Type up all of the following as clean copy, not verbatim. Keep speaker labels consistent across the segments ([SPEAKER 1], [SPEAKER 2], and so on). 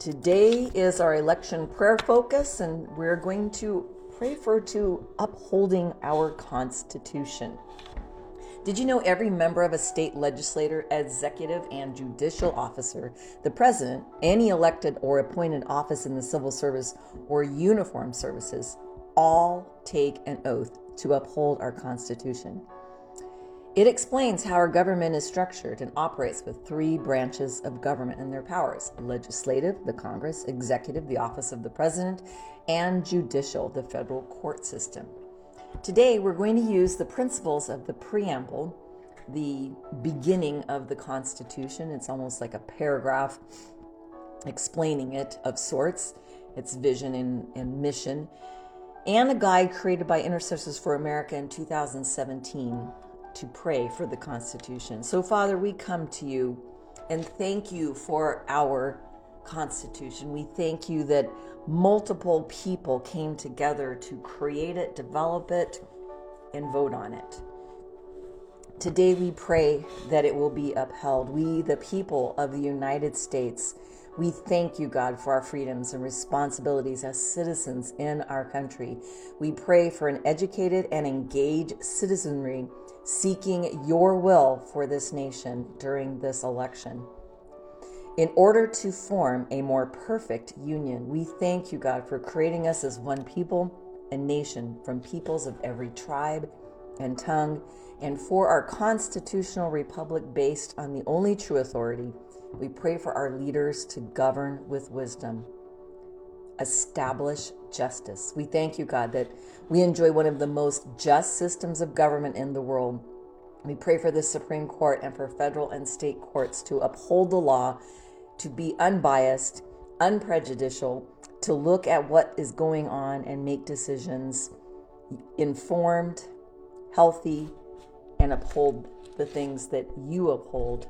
[SPEAKER 1] Today is our election prayer focus, and we're going to pray to upholding our Constitution. Did you know every member of a state legislature, executive, and judicial officer, the president, any elected or appointed office in the civil service or uniformed services, all take an oath to uphold our Constitution? It explains how our government is structured and operates with three branches of government and their powers: legislative, the Congress; executive, the office of the president; and judicial, the federal court system. Today, we're going to use the principles of the preamble, the beginning of the Constitution. It's almost like a paragraph explaining it of sorts, its vision and mission, and a guide created by Intercessors for America in 2017 to pray for the Constitution. So, Father, we come to you and thank you for our Constitution. We thank you that multiple people came together to create it, develop it, and vote on it. Today we pray that it will be upheld. We, the people of the United States, we thank you, God, for our freedoms and responsibilities as citizens in our country. We pray for an educated and engaged citizenry seeking your will for this nation during this election. In order to form a more perfect union, we thank you, God, for creating us as one people, a nation from peoples of every tribe and tongue, and for our constitutional republic based on the only true authority. We pray for our leaders to govern with wisdom, establish justice. We thank you, God, that we enjoy one of the most just systems of government in the world. We pray for the Supreme Court and for federal and state courts to uphold the law, to be unbiased, unprejudicial, to look at what is going on and make decisions informed, healthy, and uphold the things that you uphold.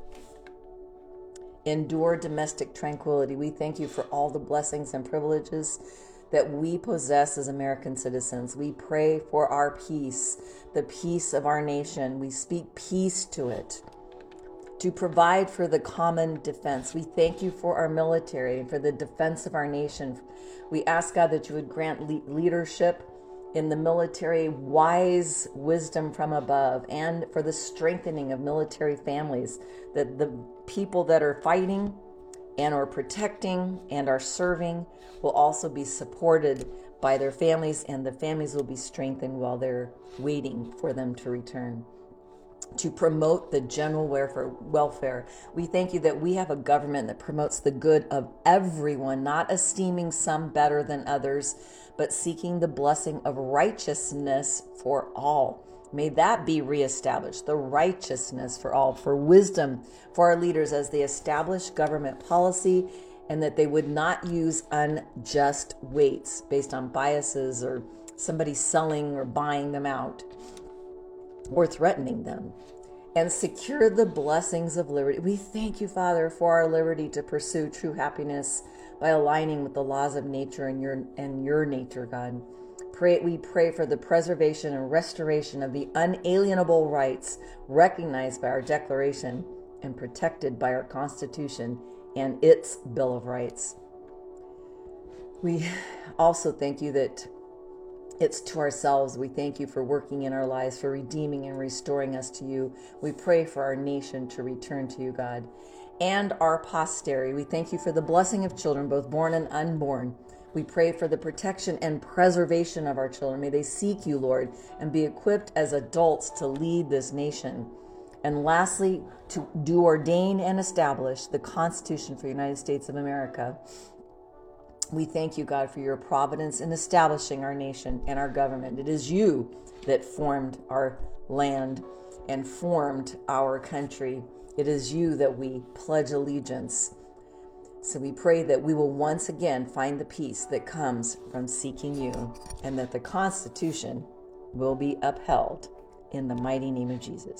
[SPEAKER 1] Endure domestic tranquility. We thank you for all the blessings and privileges that we possess as American citizens. We pray for our peace, the peace of our nation. We speak peace to it, to provide for the common defense. We thank you for our military and for the defense of our nation. We ask, God, that you would grant leadership in the military, wise wisdom from above, and for the strengthening of military families, that the people that are fighting and are protecting and are serving will also be supported by their families, and the families will be strengthened while they're waiting for them to return. To promote the general welfare. We thank you that we have a government that promotes the good of everyone, not esteeming some better than others, but seeking the blessing of righteousness for all. May that be reestablished, the righteousness for all, for wisdom for our leaders as they establish government policy, and that they would not use unjust weights based on biases or somebody selling or buying them out or threatening them, and secure the blessings of liberty. We thank you, Father, for our liberty to pursue true happiness by aligning with the laws of nature and your nature, God. We pray for the preservation and restoration of the unalienable rights recognized by our Declaration and protected by our Constitution and its Bill of Rights. We also thank you that it's to ourselves. We thank you for working in our lives, for redeeming and restoring us to you. We pray for our nation to return to you, God, and our posterity. We thank you for the blessing of children, both born and unborn. We pray for the protection and preservation of our children. May they seek you, Lord, and be equipped as adults to lead this nation. And lastly, to ordain and establish the Constitution for the United States of America. We thank you, God, for your providence in establishing our nation and our government. It is you that formed our land and formed our country. It is you that we pledge allegiance. So we pray that we will once again find the peace that comes from seeking you, and that the Constitution will be upheld in the mighty name of Jesus.